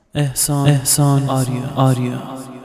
احسان آریا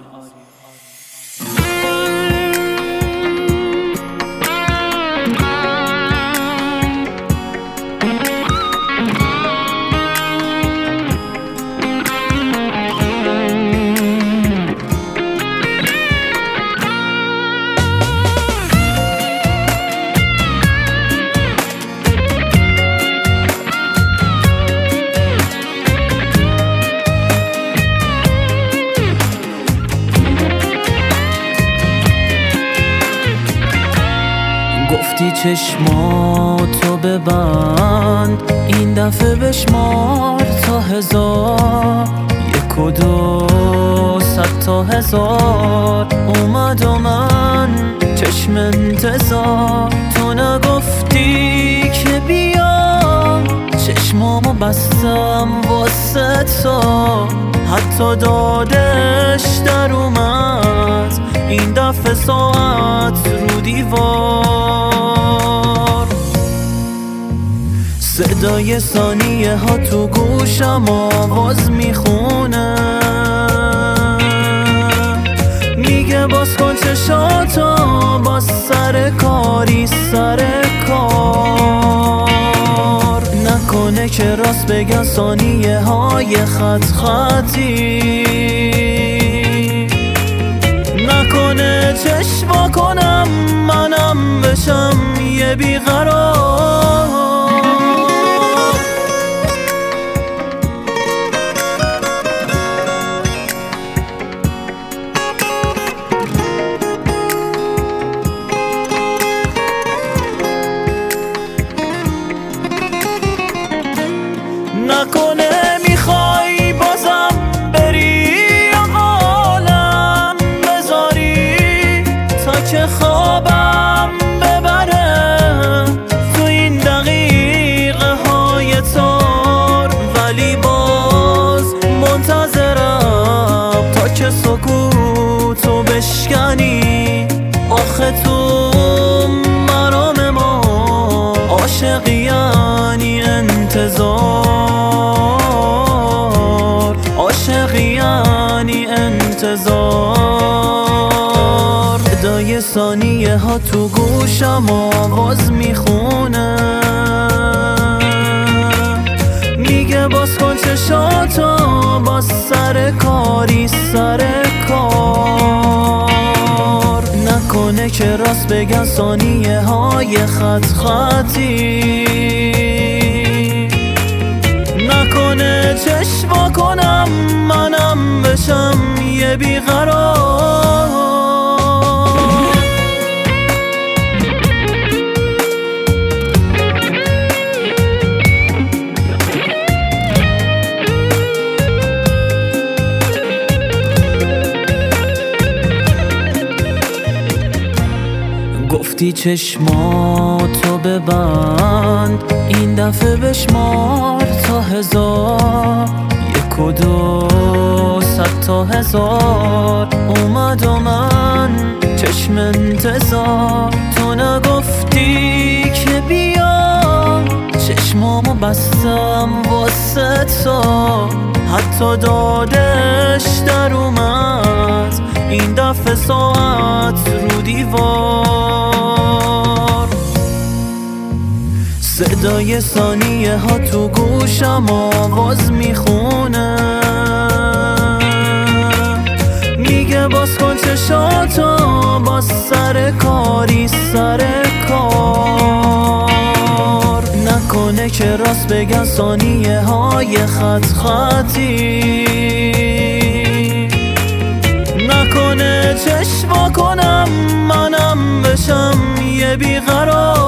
گفتی چشماتو ببند، این دفعه بشمار تا 1000، 1 و 2 100 تا 1000. اومد و من چشم انتظار، تو نگفتی که بیا، چشمامو بستم واسه تو، حتی دادش در اومد این دفعه ساعت رو دیوار. صدای ثانیه ها تو گوشم آواز میخونه، میگه باز کن چشاتو، باز سر کاری سر کار. نکنه که راست بگن ثانیه های خطی، نکنه چشم کنم منم بشم یه بیقرار. نکنه میخوای بازم بری عالم بذاری تا که خوابم ببره تو این دقیقه های تار، ولی باز منتظرم تا که سکوتو بشکنی. آخه تو مرام ما عاشقی یعنی انتظار، عاشقی یعنی انتظار. صدای ثانیه ها تو گوشم آواز میخونه، میگه باز کن چشاتو، باز سر کاری سر کار. نکنه که راست بگن ثانیه های خطی، نکنه چشم کنم منم بشم یه بیقرار. گفتی چشماتو ببند، این دفعه بشمار تا 1000، 1 و 2 100 تا 1000. اومد و من چشم انتظار، تو نگفتی که بیا، چشمامو بستم واسه تو، حتی دادش در اومد این دفعه ساعت رو دیوار. صدای ثانیه ها تو گوشم آواز میخونه، میگه باز کن چشاتو، باز سر کاری سر کار. نکنه که راست بگن ثانیه های خطی، نکنه چشم کنم منم بشم یه بیقرار.